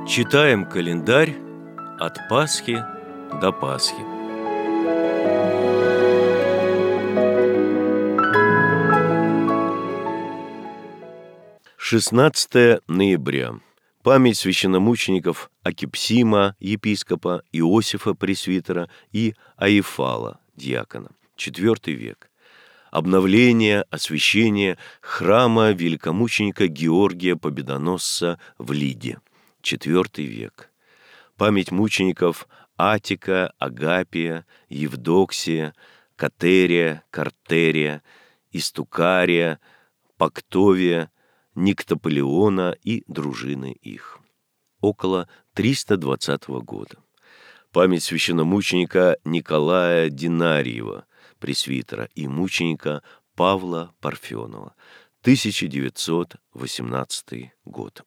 Читаем календарь от Пасхи до Пасхи. «16 ноября. Память священномучеников Акипсима, епископа, Иосифа, пресвитера, и Аифала, диакона. 4 век. Обновление, освящение храма великомученика Георгия Победоносца в Лиде. 4 век. Память мучеников Атика, Агапия, Евдоксия, Катерия, Картерия, Истукария, Пактовия, Никтополеона и дружины их. Около 320 года. Память священномученика Николая Динариева, пресвитера, и мученика Павла Парфенова. 1918 год.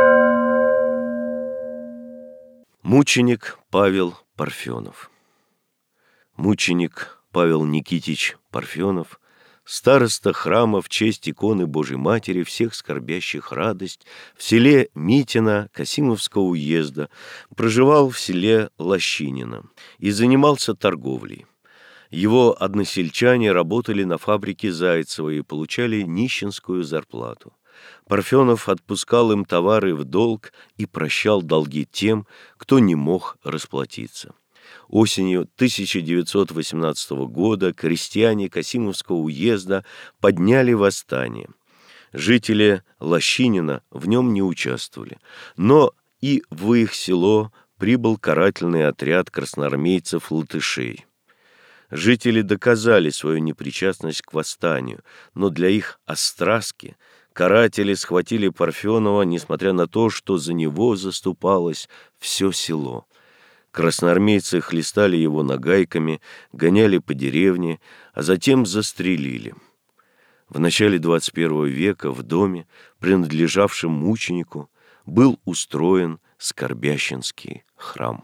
Мученик Павел Парфенов. Мученик Павел Никитич Парфенов, староста храма в честь иконы Божией Матери всех скорбящих радость, в селе Митино Касимовского уезда, проживал в селе Лощинино и занимался торговлей. Его односельчане работали на фабрике Зайцева и получали нищенскую зарплату. Парфенов отпускал им товары в долг и прощал долги тем, кто не мог расплатиться. Осенью 1918 года крестьяне Касимовского уезда подняли восстание. Жители Лощинина в нем не участвовали, но и в их село прибыл карательный отряд красноармейцев-латышей. Жители доказали свою непричастность к восстанию, но для их остраски каратели схватили Парфенова, несмотря на то, что за него заступалось все село. Красноармейцы хлестали его нагайками, гоняли по деревне, а затем застрелили. В начале 21 века в доме, принадлежавшем мученику, был устроен Скорбященский храм.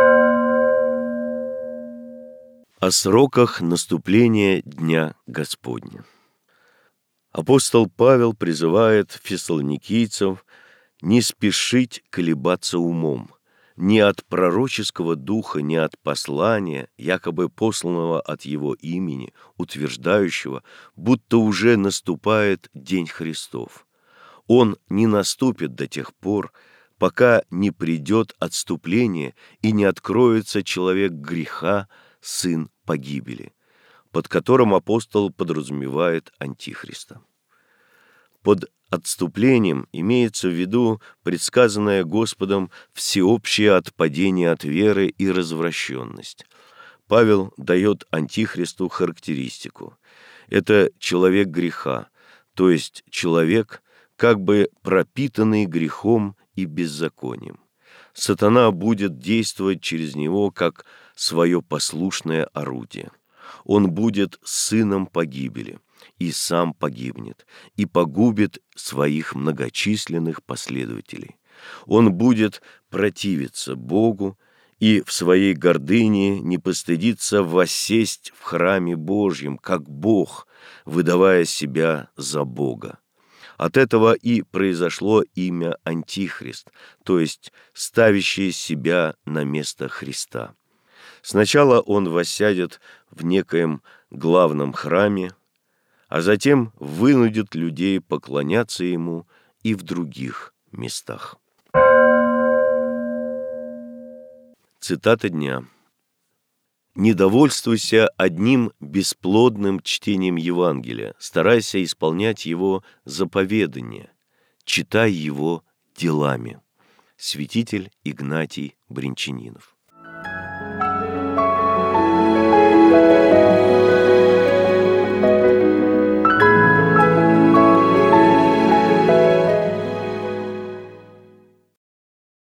О сроках наступления Дня Господня. Апостол Павел призывает фессалоникийцев не спешить колебаться умом, ни от пророческого духа, ни от послания, якобы посланного от его имени, утверждающего, будто уже наступает День Христов. Он не наступит до тех пор, пока не придет отступление и не откроется человек греха, сын погибели, под которым апостол подразумевает Антихриста. Под отступлением имеется в виду предсказанное Господом всеобщее отпадение от веры и развращенность. Павел дает Антихристу характеристику. Это человек греха, то есть человек, как бы пропитанный грехом и беззаконием. Сатана будет действовать через него как свое послушное орудие. Он будет сыном погибели, и сам погибнет, и погубит своих многочисленных последователей. Он будет противиться Богу и в своей гордыне не постыдится воссесть в храме Божьем, как Бог, выдавая себя за Бога. От этого и произошло имя Антихрист, то есть ставящий себя на место Христа. Сначала он воссядет в некоем главном храме, а затем вынудит людей поклоняться ему и в других местах. Цитата дня. «Не довольствуйся одним бесплодным чтением Евангелия, старайся исполнять его заповедания, читай его делами». Святитель Игнатий Брянчанинов.